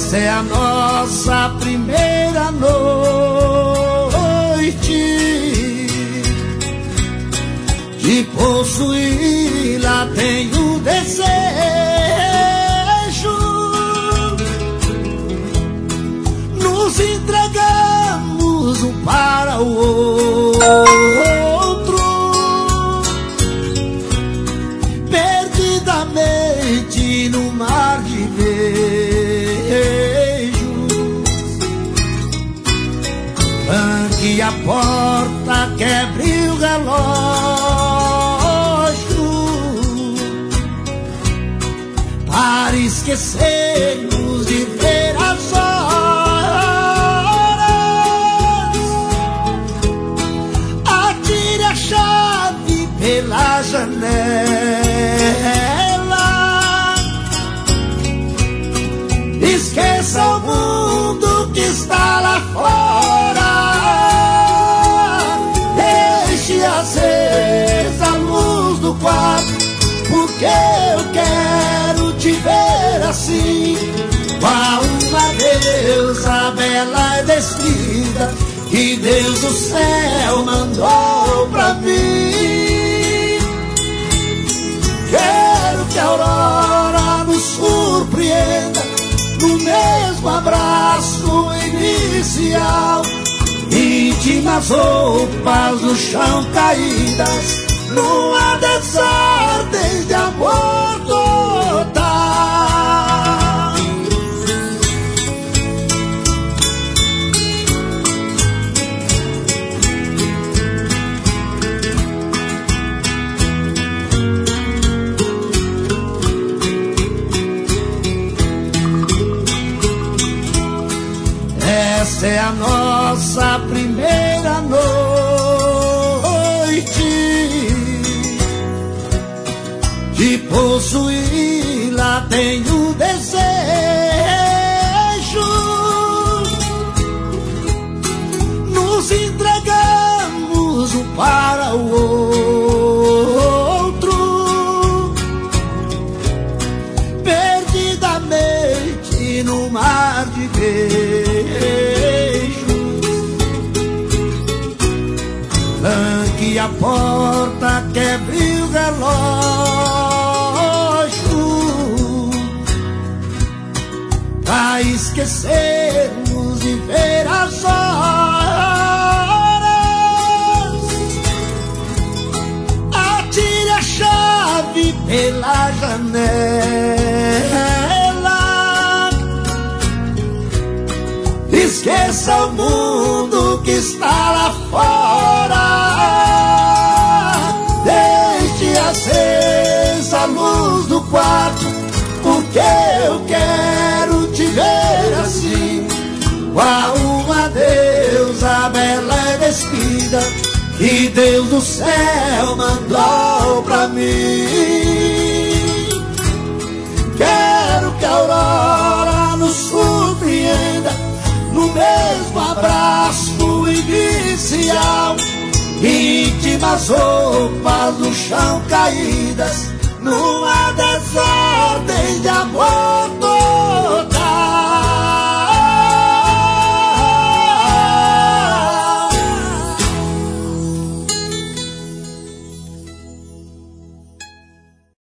Essa é a nossa primeira noite. De possuí-la tenho desejo. Nos entregamos um para o outro, perdidamente no mar de beijos. Tranque a porta, quebre o relógio, para esquecermos de ver as horas. Atire a chave pela janela, esqueça o mundo que está lá fora. Deixe acesa a luz do quarto, porque eu quero te ver assim, qual uma deusa bela e descida que Deus do céu mandou pra mim. Quero que a aurora nos surpreenda no mesmo abraço inicial. Íntimas roupas no chão caídas, numa desordem de amor total. Essa é a nossa primeira noite. De possuí-la tenho desejo. Nos entregamos um para o outro, perdidamente no mar de beijos. Tranque a porta, quebre o relógio, pra esquecermos de ver as horas. Atire a chave pela janela, esqueça o mundo que está lá fora. Deixe acesa a luz do quarto, porque eu quero te ver assim, qual uma deusa bela e despida que Deus do céu mandou pra mim. Quero que a aurora nos surpreenda no mesmo abraço inicial. Íntimas roupas no chão caídas, numa desordem